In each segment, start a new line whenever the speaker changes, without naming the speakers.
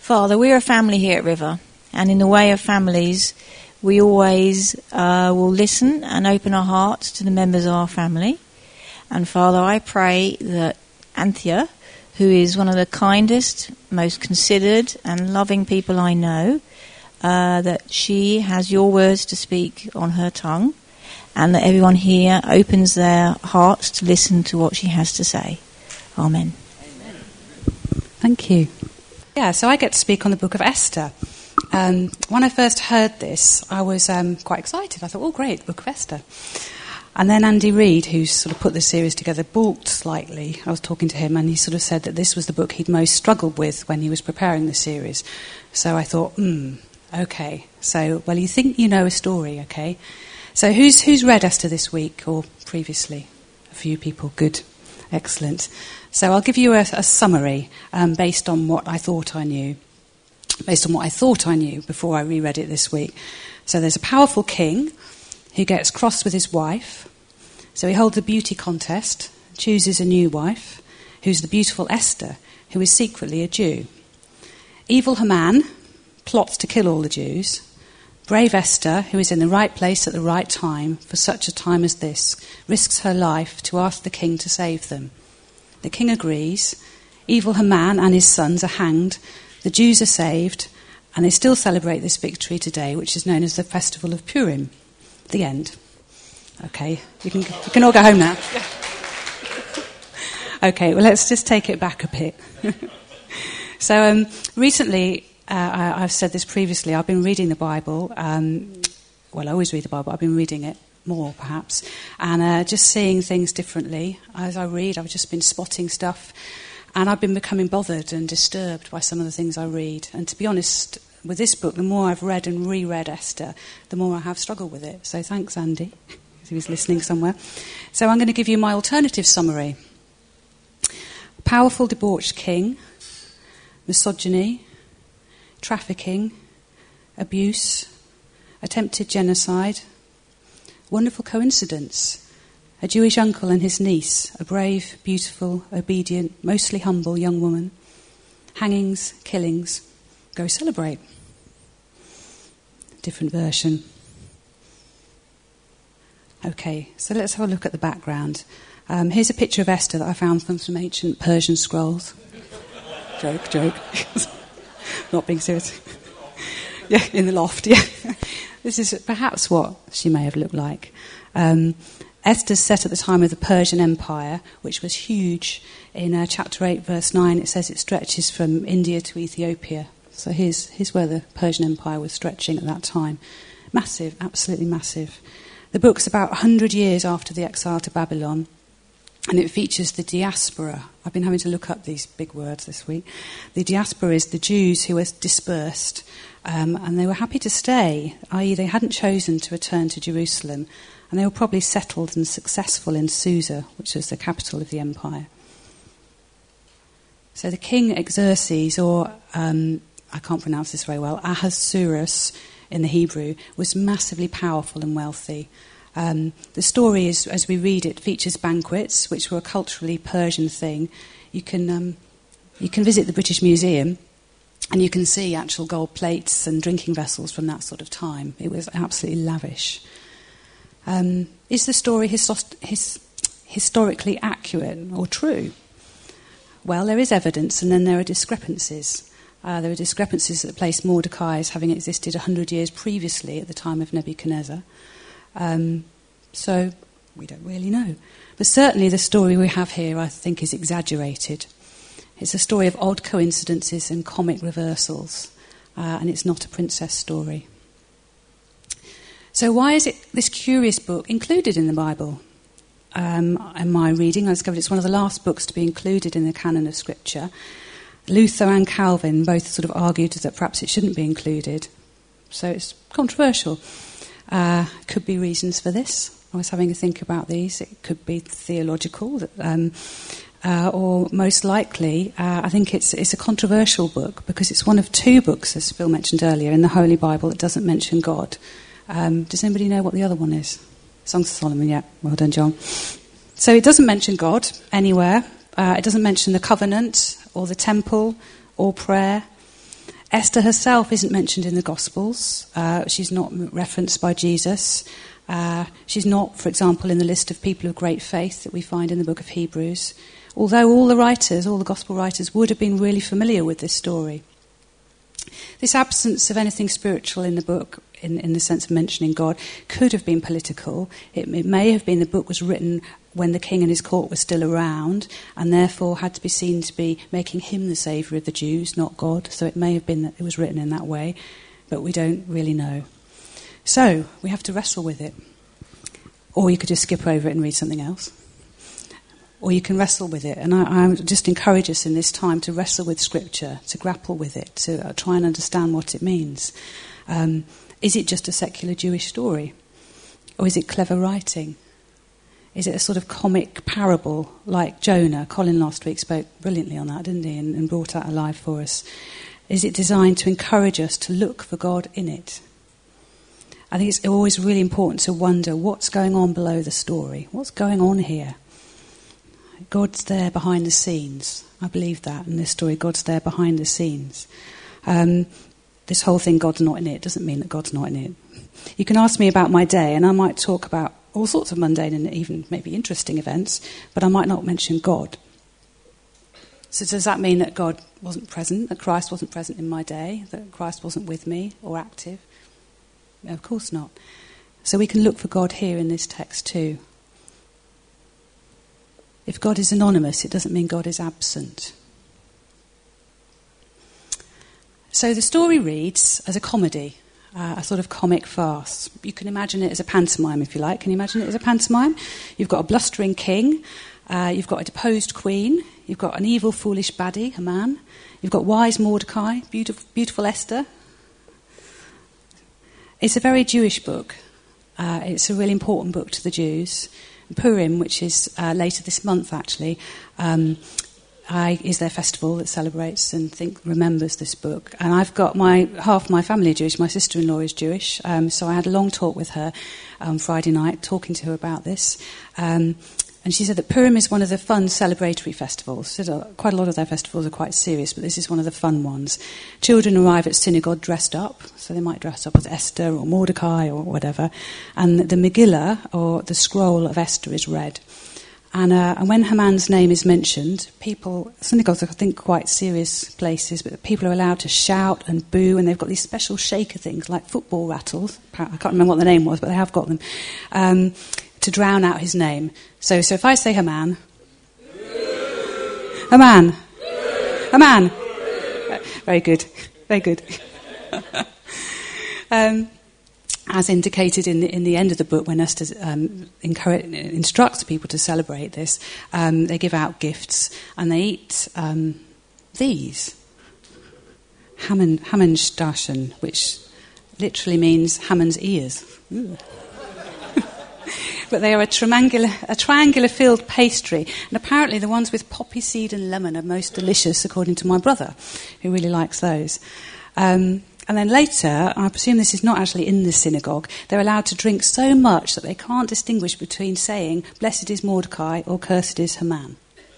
Father, we're a family here at River, and in the way of families, we always will listen and open our hearts to the members of our family. And Father, I pray that Anthea, who is one of the kindest, most considered and loving people I know, that she has your words to speak on her tongue, and that everyone here opens their hearts to listen to what she has to say. Amen.
Amen. Thank you. Yeah, so I get to speak on the book of Esther. When I first heard this, I was quite excited. I thought, oh, great, the book of Esther. And then Andy Reid, who's sort of put this series together, balked slightly. I was talking to him, and he sort of said that this was the book he'd most struggled with when he was preparing the series. So I thought, okay. So, well, you think you know a story, okay? So who's read Esther this week or previously? A few people, good. Excellent. So I'll give you a summary based on what I thought I knew. Based on what I thought I knew before I reread it this week. So there's a powerful king who gets cross with his wife. So he holds a beauty contest, chooses a new wife, who's the beautiful Esther, who is secretly a Jew. Evil Haman plots to kill all the Jews. Brave Esther, who is in the right place at the right time for such a time as this, risks her life to ask the king to save them. The king agrees. Evil Haman and his sons are hanged. The Jews are saved, and they still celebrate this victory today, which is known as the Festival of Purim. The end. Okay, you can all go home now. Okay, well, let's just take it back a bit. So recently, I've said this previously, I've been reading the Bible. Well, I always read the Bible. I've been reading it more, perhaps, and just seeing things differently. As I read, I've just been spotting stuff, and I've been becoming bothered and disturbed by some of the things I read. And to be honest, with this book, the more I've read and reread Esther, the more I have struggled with it. So thanks, Andy, if he was listening somewhere. So I'm going to give you my alternative summary. Powerful, debauched king, misogyny, trafficking, abuse, attempted genocide, wonderful coincidence, a Jewish uncle and his niece, a brave, beautiful, obedient, mostly humble young woman, hangings, killings, go celebrate. Different version. Okay, so let's have a look at the background. Here's a picture of Esther that I found from some ancient Persian scrolls. Joke. Not being serious. Yeah, in the loft, yeah. This is perhaps what she may have looked like. Esther's set at the time of the Persian Empire, which was huge. In chapter 8, verse 9, it says it stretches from India to Ethiopia. So here's where the Persian Empire was stretching at that time. Massive, absolutely massive. The book's about 100 years after the exile to Babylon, and it features the diaspora. I've been having to look up these big words this week. The diaspora is the Jews who were dispersed, and they were happy to stay, i.e. they hadn't chosen to return to Jerusalem, and they were probably settled and successful in Susa, which was the capital of the empire. So the king Xerxes, or I can't pronounce this very well, Ahasuerus in the Hebrew, was massively powerful and wealthy. The story, is, as we read it, features banquets, which were a culturally Persian thing. You can visit the British Museum, and you can see actual gold plates and drinking vessels from that sort of time. It was absolutely lavish. Is the story historically accurate or true? Well, there is evidence, and then there are discrepancies. There are discrepancies that place Mordecai as having existed 100 years previously at the time of Nebuchadnezzar. So we don't really know. But certainly the story we have here, I think, is exaggerated. It's a story of odd coincidences and comic reversals, and it's not a princess story. So why is this curious book included in the Bible? In my reading, I discovered it's one of the last books to be included in the canon of Scripture. Luther and Calvin both sort of argued that perhaps it shouldn't be included. So it's controversial. Could be reasons for this. I was having a think about these. It could be theological, or most likely, I think it's a controversial book because it's one of two books, as Phil mentioned earlier, in the Holy Bible that doesn't mention God. Does anybody know what the other one is? Songs of Solomon, yeah. Well done, John. So it doesn't mention God anywhere. It doesn't mention the covenant or the temple or prayer. Esther herself isn't mentioned in the Gospels. She's not referenced by Jesus. She's not, for example, in the list of people of great faith that we find in the book of Hebrews, although all the Gospel writers would have been really familiar with this story. This absence of anything spiritual in the book, in the sense of mentioning God, could have been political. It may have been the book was written when the king and his court were still around, and therefore had to be seen to be making him the saviour of the Jews, not God. So it may have been that it was written in that way, but we don't really know. So we have to wrestle with it. Or you could just skip over it and read something else. Or you can wrestle with it. And I just encourage us in this time to wrestle with Scripture, to grapple with it, to try and understand what it means. Is it just a secular Jewish story? Or is it clever writing? Is it a sort of comic parable like Jonah? Colin last week spoke brilliantly on that, didn't he? And brought that alive for us. Is it designed to encourage us to look for God in it? I think it's always really important to wonder what's going on below the story. What's going on here? God's there behind the scenes. I believe that in this story. God's there behind the scenes. This whole thing, God's not in it, doesn't mean that God's not in it. You can ask me about my day, and I might talk about all sorts of mundane and even maybe interesting events, but I might not mention God. So does that mean that God wasn't present, that Christ wasn't present in my day, that Christ wasn't with me or active? No, of course not. So we can look for God here in this text too. If God is anonymous, it doesn't mean God is absent. So the story reads as a comedy, a sort of comic farce. You can imagine it as a pantomime, if you like. Can you imagine it as a pantomime? You've got a blustering king, you've got a deposed queen, you've got an evil, foolish baddie, Haman, you've got wise Mordecai, beautiful Esther. It's a very Jewish book. It's a really important book to the Jews. Purim, which is later this month actually, is their festival that celebrates and remembers this book. And I've got half my family Jewish. My sister-in-law is Jewish, so I had a long talk with her on Friday night, talking to her about this. And she said that Purim is one of the fun celebratory festivals. So quite a lot of their festivals are quite serious, but this is one of the fun ones. Children arrive at synagogue dressed up, so they might dress up as Esther or Mordecai or whatever. And the Megillah, or the scroll of Esther, is read. And when Haman's name is mentioned, synagogues are, I think, quite serious places, but people are allowed to shout and boo, and they've got these special shaker things, like football rattles. I can't remember what the name was, but they have got them, to drown out his name. So if I say Haman, Haman, Haman, very good, very good. As indicated in the end of the book, when Esther instructs people to celebrate this, they give out gifts and they eat these. Hamanstaschen, which literally means Haman's ears. But they are a triangular filled pastry, and apparently the ones with poppy seed and lemon are most delicious, according to my brother, who really likes those. And then later, I presume this is not actually in the synagogue, they're allowed to drink so much that they can't distinguish between saying, "Blessed is Mordecai" or "Cursed is Haman."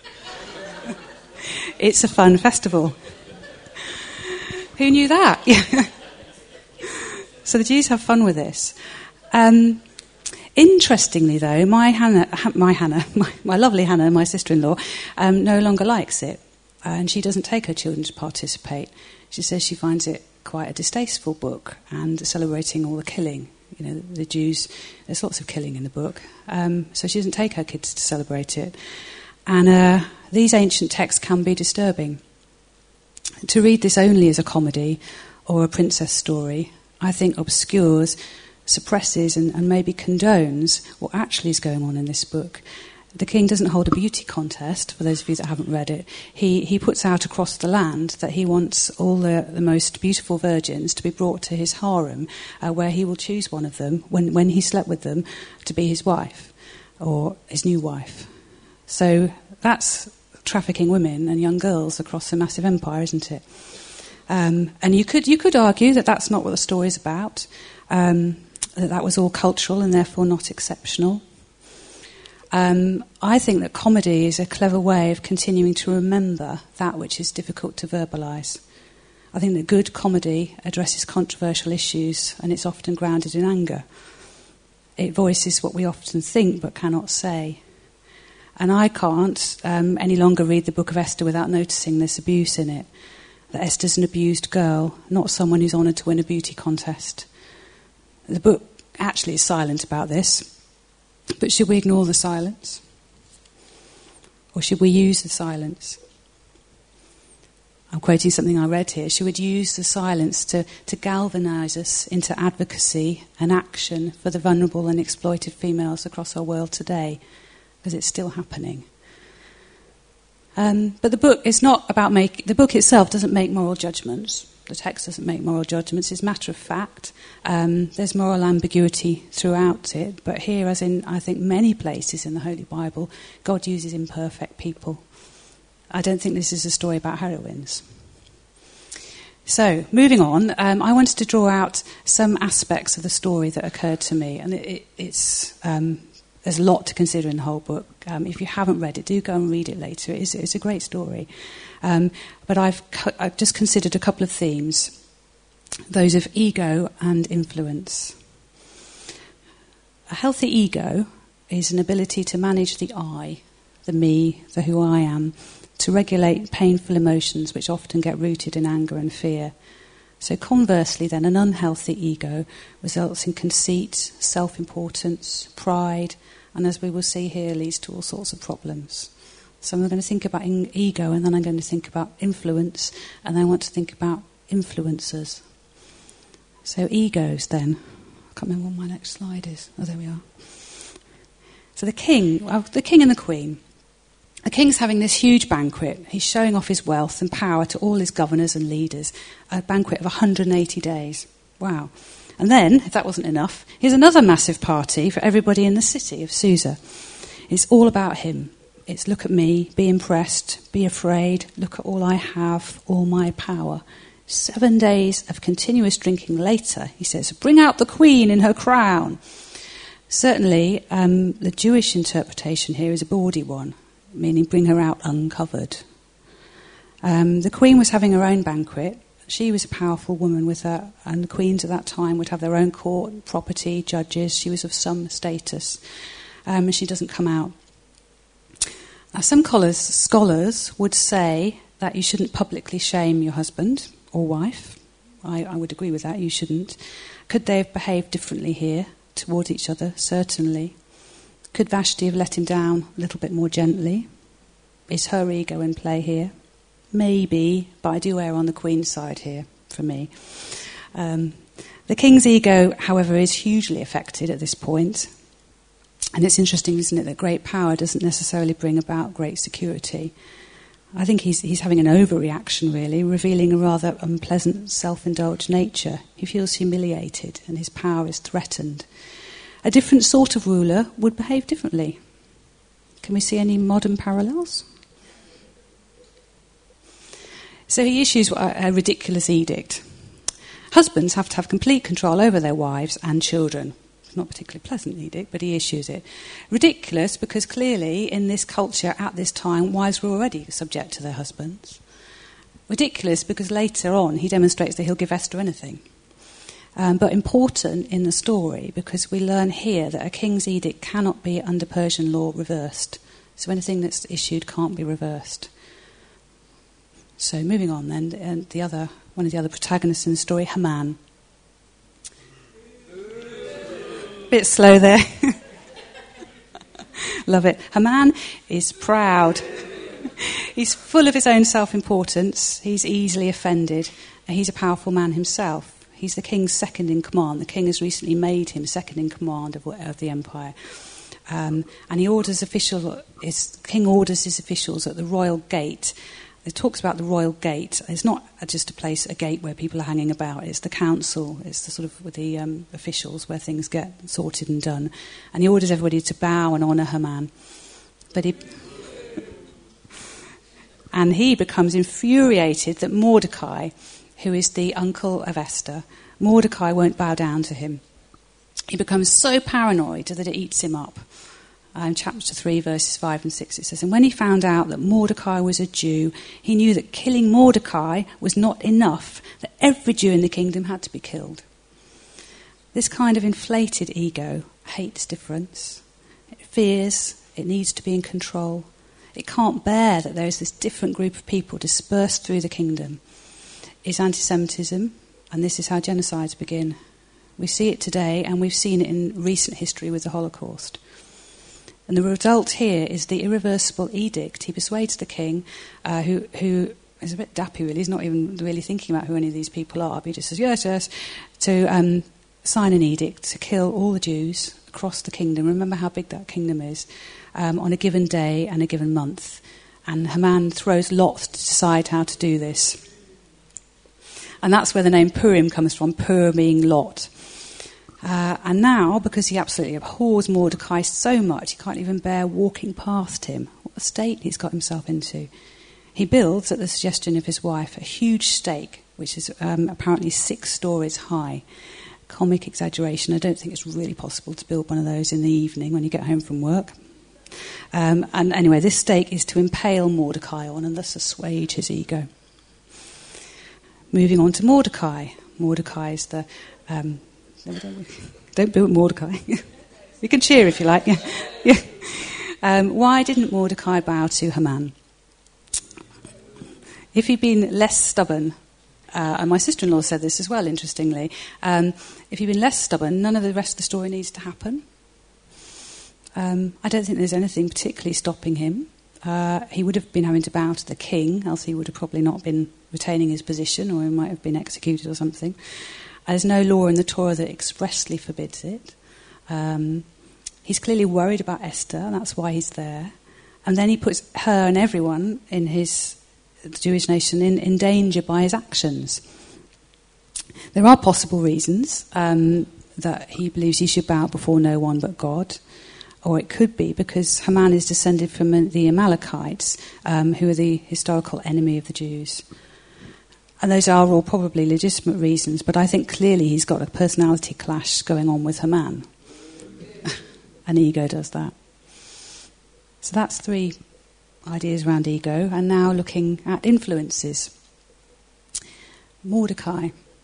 It's a fun festival. Who knew that? So the Jews have fun with this. Interestingly, though, my lovely Hannah, my sister-in-law, no longer likes it, and she doesn't take her children to participate. She says she finds it quite a distasteful book and celebrating all the killing. You know, the Jews, there's lots of killing in the book, so she doesn't take her kids to celebrate it. And these ancient texts can be disturbing. To read this only as a comedy or a princess story, I think obscures, suppresses and maybe condones what actually is going on in this book. The king doesn't hold a beauty contest, for those of you that haven't read it. He puts out across the land that he wants all the most beautiful virgins to be brought to his harem, where he will choose one of them, when he slept with them, to be his wife, or his new wife. So that's trafficking women and young girls across a massive empire, isn't it? And you could argue that that's not what the story is about, that was all cultural and therefore not exceptional. I think that comedy is a clever way of continuing to remember that which is difficult to verbalise. I think that good comedy addresses controversial issues, and it's often grounded in anger. It voices what we often think but cannot say. And I can't any longer read the Book of Esther without noticing this abuse in it. That Esther's an abused girl, not someone who's honoured to win a beauty contest. The book actually is silent about this, but should we ignore the silence? Or should we use the silence? I'm quoting something I read here. She would use the silence to galvanise us into advocacy and action for the vulnerable and exploited females across our world today, because it's still happening. But the book is not about the book itself doesn't make moral judgments. The text doesn't make moral judgments. It's a matter of fact. There's moral ambiguity throughout it, but here, as in I think many places in the Holy Bible, God uses imperfect people. I don't think this is a story about heroines. So, moving on, I wanted to draw out some aspects of the story that occurred to me, and there's a lot to consider in the whole book. If you haven't read it, do go and read it later. It's a great story. But I've just considered a couple of themes, those of ego and influence. A healthy ego is an ability to manage the I, the me, the who I am, to regulate painful emotions which often get rooted in anger and fear. So conversely then, an unhealthy ego results in conceit, self-importance, pride, and as we will see here, leads to all sorts of problems. So I'm going to think about ego, and then I'm going to think about influence, and then I want to think about influencers. So egos then. I can't remember what my next slide is. Oh, there we are. So the king and the queen. The king's having this huge banquet. He's showing off his wealth and power to all his governors and leaders. A banquet of 180 days. Wow. And then, if that wasn't enough, here's another massive party for everybody in the city of Susa. It's all about him. It's look at me, be impressed, be afraid, look at all I have, all my power. 7 days of continuous drinking later, he says, bring out the queen in her crown. Certainly, the Jewish interpretation here is a bawdy one, meaning bring her out uncovered. The queen was having her own banquet. She was a powerful woman with her, and the queens at that time would have their own court, property, judges. She was of some status, and she doesn't come out. Now, some scholars would say that you shouldn't publicly shame your husband or wife. I would agree with that, you shouldn't. Could they have behaved differently here toward each other? Certainly. Could Vashti have let him down a little bit more gently? Is her ego in play here? Maybe, but I do err on the Queen's side here, for me. The king's ego, however, is hugely affected at this point. And it's interesting, isn't it, that great power doesn't necessarily bring about great security. I think he's having an overreaction, really, revealing a rather unpleasant, self-indulged nature. He feels humiliated and his power is threatened. A different sort of ruler would behave differently. Can we see any modern parallels? So he issues a ridiculous edict. Husbands have to have complete control over their wives and children. It's not a particularly pleasant edict, but he issues it. Ridiculous because clearly in this culture at this time, wives were already subject to their husbands. Ridiculous because later on he demonstrates that he'll give Esther anything. But important in the story because we learn here that a king's edict cannot be under Persian law reversed. So anything that's issued can't be reversed. So moving on then, one of the other protagonists in the story, Haman. Bit slow there. Love it. Haman is proud. He's full of his own self-importance. He's easily offended. And he's a powerful man himself. He's the king's second in command. The king has recently made him second in command of the empire. And he orders king orders his officials at the royal gate. It talks about the royal gate. It's not just a gate where people are hanging about. It's the council. It's the sort of with the officials where things get sorted and done. And he orders everybody to bow and honour Haman. And he becomes infuriated that Mordecai, who is the uncle of Esther, Mordecai won't bow down to him. He becomes so paranoid that it eats him up. chapter 3, verses 5 and 6, it says, "And when he found out that Mordecai was a Jew, he knew that killing Mordecai was not enough, that every Jew in the kingdom had to be killed." This kind of inflated ego hates difference. It fears it needs to be in control. It can't bear that there is this different group of people dispersed through the kingdom. It's anti-Semitism, and this is how genocides begin. We see it today, and we've seen it in recent history with the Holocaust. And the result here is the irreversible edict. He persuades the king, who is a bit dappy, really. He's not even really thinking about who any of these people are, but he just says, yes, to sign an edict to kill all the Jews across the kingdom. Remember how big that kingdom is, on a given day and a given month. And Haman throws lots to decide how to do this. And that's where the name Purim comes from, Pur being lot. And now, because he absolutely abhors Mordecai so much, he can't even bear walking past him. What a state he's got himself into. He builds, at the suggestion of his wife, a huge stake, which is apparently 6 stories high. Comic exaggeration. I don't think it's really possible to build one of those in the evening when you get home from work. And anyway, this stake is to impale Mordecai on and thus assuage his ego. Moving on to Mordecai. Mordecai is the... don't build Mordecai. You can cheer if you like. Yeah. Why didn't Mordecai bow to Haman? If he'd been less stubborn, and my sister-in-law said this as well, interestingly, if he'd been less stubborn, none of the rest of the story needs to happen. I don't think there's anything particularly stopping him. He would have been having to bow to the king, else he would have probably not been retaining his position, or he might have been executed or something. There's no law in the Torah that expressly forbids it. He's clearly worried about Esther, and that's why he's there. And then he puts her and everyone in his Jewish nation in danger by his actions. There are possible reasons that he believes he should bow before no one but God. Or it could be because Haman is descended from the Amalekites, who are the historical enemy of the Jews. And those are all probably legitimate reasons, but I think clearly he's got a personality clash going on with Haman. An ego does that. So that's 3 ideas around ego, and now looking at influences. Mordecai.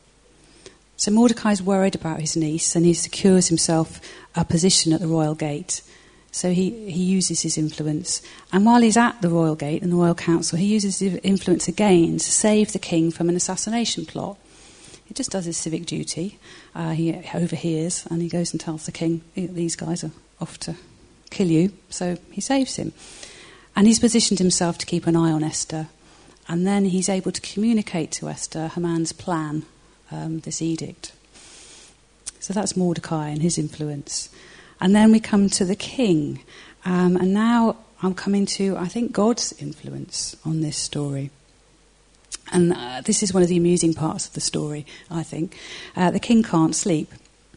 So Mordecai's worried about his niece, and he secures himself a position at the royal gate. So he uses his influence. And while he's at the royal gate and the royal council, he uses his influence again to save the king from an assassination plot. He just does his civic duty. He overhears, and he goes and tells the king, these guys are off to kill you. So he saves him. And he's positioned himself to keep an eye on Esther. And then he's able to communicate to Esther Haman's plan, this edict. So that's Mordecai and his influence. And then we come to the king. And now I'm coming to, I think, God's influence on this story. And this is one of the amusing parts of the story, I think. The king can't sleep.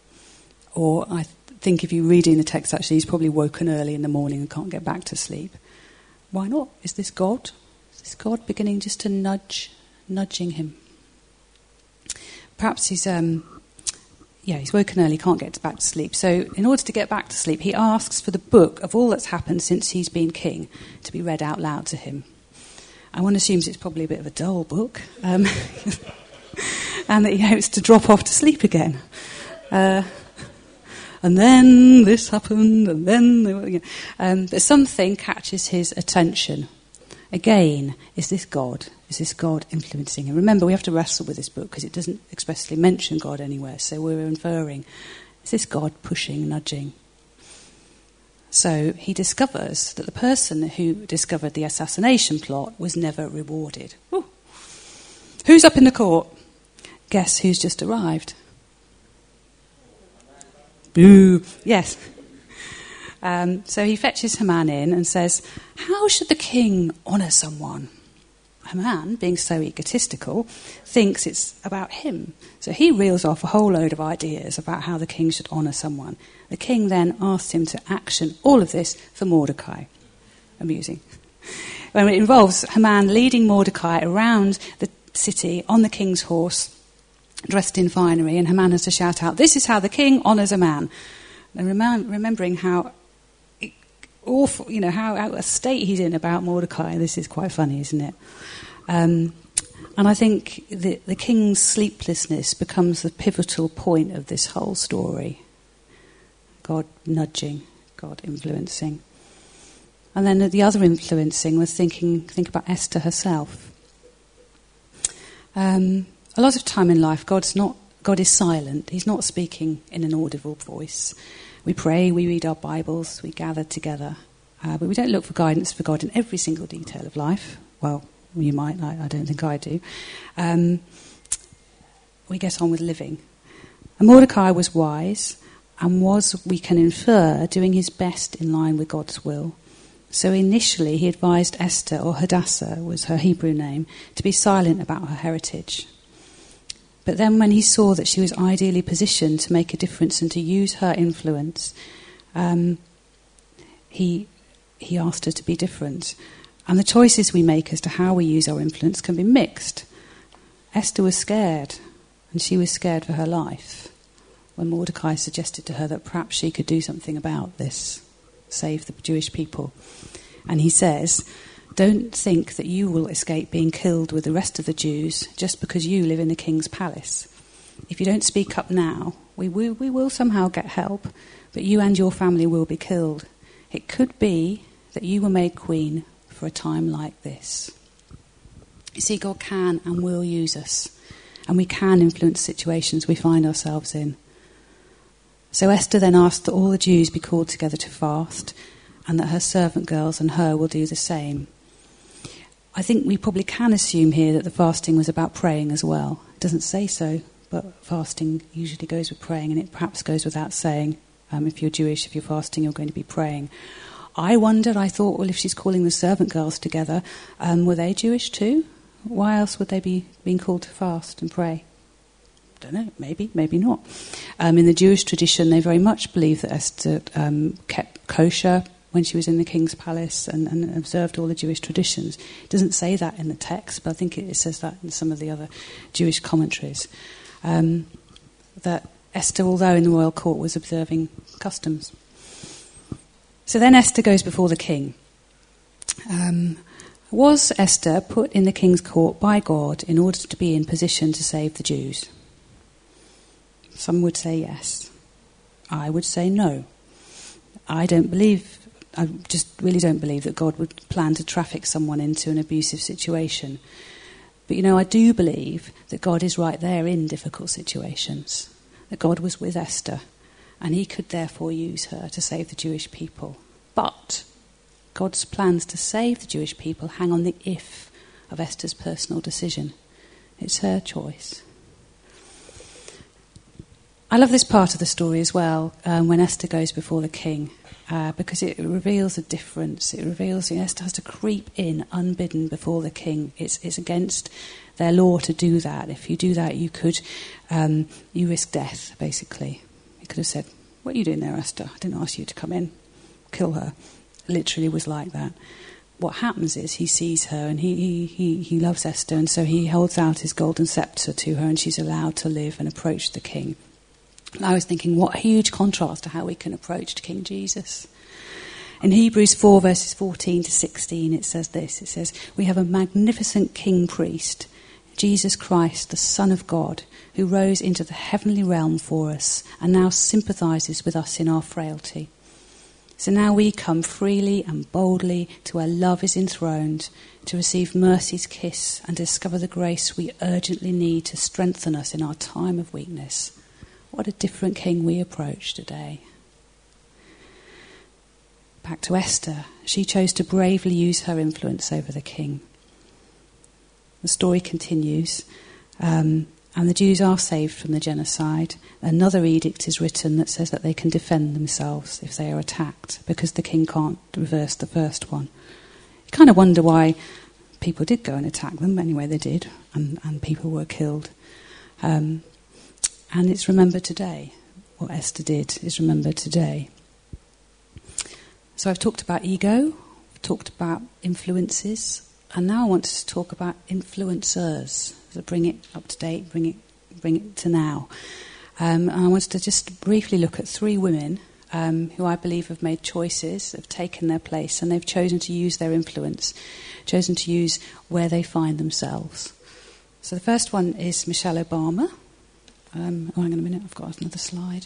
Or I think if you're reading the text, actually, he's probably woken early in the morning and can't get back to sleep. Why not? Is this God? Is this God beginning just to nudging him? Perhaps he's woken early, can't get back to sleep. So in order to get back to sleep, he asks for the book of all that's happened since he's been king to be read out loud to him. And one assumes it's probably a bit of a dull book, and that he hopes to drop off to sleep again. And then this happened, and then... but something catches his attention. Again, is this God? Is this God influencing him? Remember, we have to wrestle with this book because it doesn't expressly mention God anywhere, so we're inferring, is this God pushing, nudging? So he discovers that the person who discovered the assassination plot was never rewarded. Ooh. Who's up in the court? Guess who's just arrived? Boo! Yes. So he fetches Haman in and says, how should the king honour someone? Haman, being so egotistical, thinks it's about him. So he reels off a whole load of ideas about how the king should honour someone. The king then asks him to action all of this for Mordecai. Amusing. Well, it involves Haman leading Mordecai around the city on the king's horse, dressed in finery, and Haman has to shout out, this is how the king honours a man. And remembering how awful, how out of state he's in about Mordecai. This is quite funny, isn't it? And I think the king's sleeplessness becomes the pivotal point of this whole story. God nudging, God influencing. And then the other influencing was think about Esther herself. A lot of time in life, God is silent. He's not speaking in an audible voice. We pray, we read our Bibles, we gather together. But we don't look for guidance for God in every single detail of life. Well, you might, I don't think I do. We get on with living. And Mordecai was wise and was, we can infer, doing his best in line with God's will. So initially he advised Esther, or Hadassah was her Hebrew name, to be silent about her heritage. But then when he saw that she was ideally positioned to make a difference and to use her influence, he asked her to be different. And the choices we make as to how we use our influence can be mixed. Esther was scared, and she was scared for her life when Mordecai suggested to her that perhaps she could do something about this, save the Jewish people. And he says, don't think that you will escape being killed with the rest of the Jews just because you live in the king's palace. If you don't speak up now, we will somehow get help, but you and your family will be killed. It could be that you were made queen for a time like this. You see, God can and will use us, and we can influence situations we find ourselves in. So Esther then asked that all the Jews be called together to fast, and that her servant girls and her will do the same. I think we probably can assume here that the fasting was about praying as well. It doesn't say so, but fasting usually goes with praying, and it perhaps goes without saying. If you're Jewish, if you're fasting, you're going to be praying. I thought, well, if she's calling the servant girls together, were they Jewish too? Why else would they be being called to fast and pray? Don't know, maybe not. In the Jewish tradition, they very much believe that Esther kept kosher when she was in the king's palace and observed all the Jewish traditions. It doesn't say that in the text, but I think it says that in some of the other Jewish commentaries. That Esther, although in the royal court, was observing customs. So then Esther goes before the king. Was Esther put in the king's court by God in order to be in position to save the Jews? Some would say yes. I would say no. I just really don't believe that God would plan to traffic someone into an abusive situation. But I do believe that God is right there in difficult situations. That God was with Esther, and he could therefore use her to save the Jewish people. But God's plans to save the Jewish people hang on the if of Esther's personal decision. It's her choice. I love this part of the story as well, when Esther goes before the king, because it reveals a difference. It reveals Esther has to creep in unbidden before the king. It's against their law to do that. If you do that, you risk death, basically. He could have said, what are you doing there, Esther? I didn't ask you to come in. Kill her. Literally was like that. What happens is he sees her and he loves Esther, and so he holds out his golden scepter to her, and she's allowed to live and approach the king. And I was thinking, what a huge contrast to how we can approach King Jesus. In Hebrews 4 verses 14 to 16 it says this. It says, we have a magnificent king priest, Jesus Christ, the Son of God, who rose into the heavenly realm for us and now sympathises with us in our frailty. So now we come freely and boldly to where love is enthroned, to receive mercy's kiss and discover the grace we urgently need to strengthen us in our time of weakness. What a different king we approach today. Back to Esther. She chose to bravely use her influence over the king. The story continues, and the Jews are saved from the genocide. Another edict is written that says that they can defend themselves if they are attacked, because the king can't reverse the first one. You kind of wonder why people did go and attack them. Anyway, they did, and people were killed. And it's remembered today. What Esther did is remembered today. So I've talked about ego, I've talked about influences, and now I want to talk about influencers. So bring it up to date, bring it to now. And I wanted to just briefly look at 3 women who I believe have made choices, have taken their place, and they've chosen to use their influence, chosen to use where they find themselves. So the first one is Michelle Obama. Hang on a minute, I've got another slide.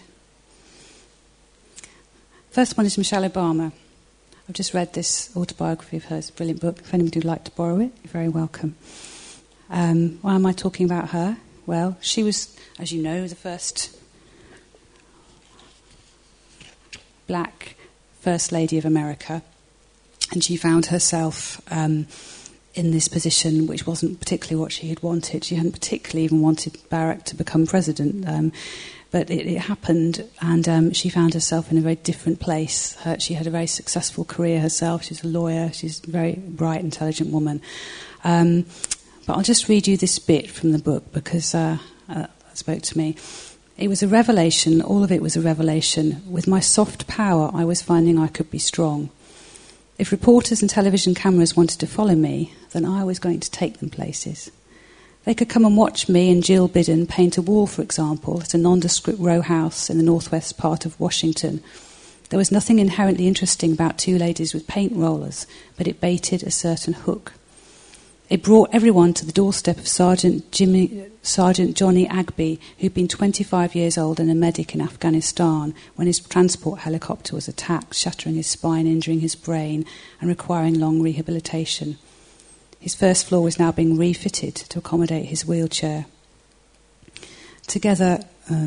First one is Michelle Obama. I've just read this autobiography of hers, a brilliant book. If anybody would like to borrow it, you're very welcome. Why am I talking about her? Well, she was, as you know, the first black First Lady of America, and she found herself in this position which wasn't particularly what she had wanted. She hadn't particularly even wanted Barack to become president, but it happened, and she found herself in a very different place. She had a very successful career herself. She's a lawyer. She's a very bright, intelligent woman. But I'll just read you this bit from the book because it spoke to me. It was a revelation, all of it was a revelation. With my soft power, I was finding I could be strong. If reporters and television cameras wanted to follow me, then I was going to take them places. They could come and watch me and Jill Bidden paint a wall, for example, at a nondescript row house in the northwest part of Washington. There was nothing inherently interesting about two ladies with paint rollers, but it baited a certain hook. It brought everyone to the doorstep of Sergeant Johnny Agby, who'd been 25 years old and a medic in Afghanistan when his transport helicopter was attacked, shattering his spine, injuring his brain, and requiring long rehabilitation. His first floor was now being refitted to accommodate his wheelchair. Together,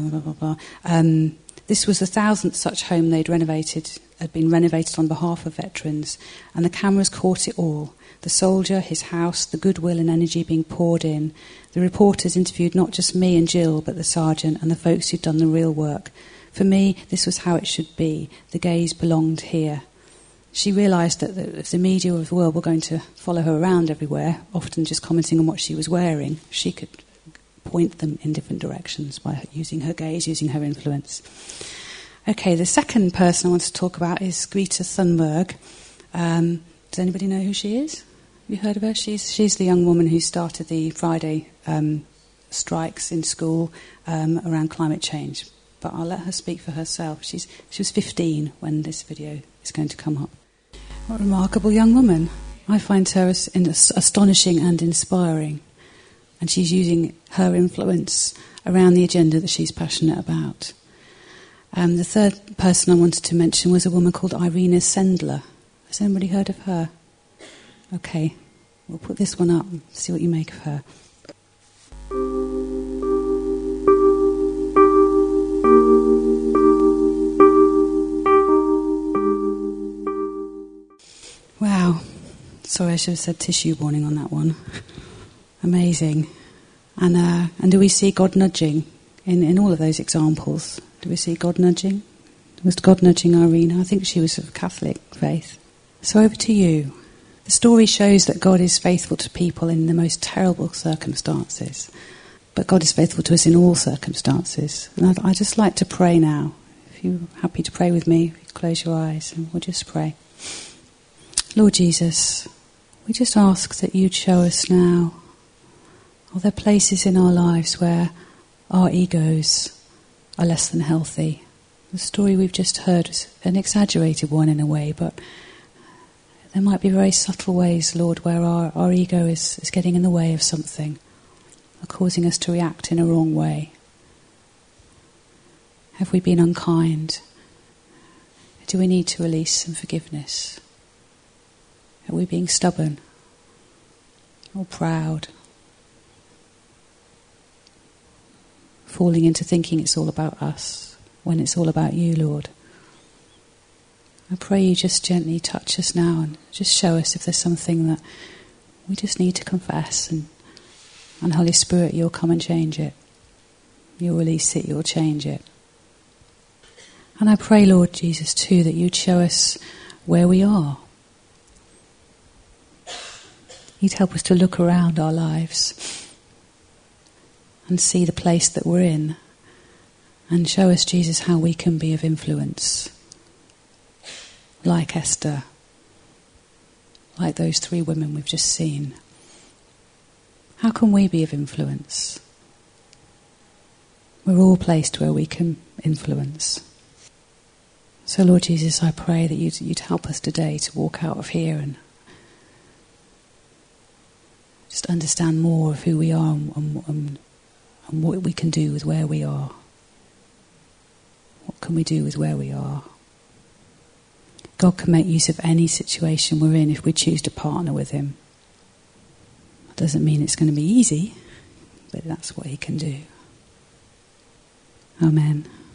this was the 1,000th such home had been renovated on behalf of veterans, and the cameras caught it all. The soldier, his house, the goodwill and energy being poured in. The reporters interviewed not just me and Jill, but the sergeant and the folks who'd done the real work. For me, this was how it should be. The gaze belonged here. She realised that if the media of the world were going to follow her around everywhere, often just commenting on what she was wearing, she could point them in different directions by using her gaze, using her influence. Okay, the second person I want to talk about is Greta Thunberg. Does anybody know who she is? Have you heard of her? She's the young woman who started the Friday strikes in school around climate change. But I'll let her speak for herself. She was 15 when this video is going to come up. What a remarkable young woman. I find her astonishing and inspiring. And she's using her influence around the agenda that she's passionate about. The third person I wanted to mention was a woman called Irina Sendler. Has anybody heard of her? Okay, we'll put this one up and see what you make of her. Wow. Sorry, I should have said tissue warning on that one. Amazing. And do we see God nudging in all of those examples? Do we see God nudging? Was God nudging Irina? I think she was of Catholic faith. So over to you. The story shows that God is faithful to people in the most terrible circumstances. But God is faithful to us in all circumstances. And I'd just like to pray now. If you're happy to pray with me, close your eyes and we'll just pray. Lord Jesus, we just ask that you'd show us now, are there places in our lives where our egos are less than healthy? The story we've just heard is an exaggerated one in a way, but there might be very subtle ways, Lord, where our ego is getting in the way of something, or causing us to react in a wrong way. Have we been unkind? Do we need to release some forgiveness? Are we being stubborn or proud? Falling into thinking it's all about us when it's all about you, Lord. I pray you just gently touch us now and just show us if there's something that we just need to confess, and Holy Spirit, you'll come and change it. You'll release it, you'll change it. And I pray, Lord Jesus, too, that you'd show us where we are. You'd help us to look around our lives and see the place that we're in, and show us, Jesus, how we can be of influence. Like Esther, like those 3 women we've just seen. How can we be of influence? We're all placed where we can influence. So, Lord Jesus, I pray that you'd help us today to walk out of here and just understand more of who we are and what we can do with where we are. What can we do with where we are? God can make use of any situation we're in if we choose to partner with him. That doesn't mean it's going to be easy, but that's what he can do. Amen.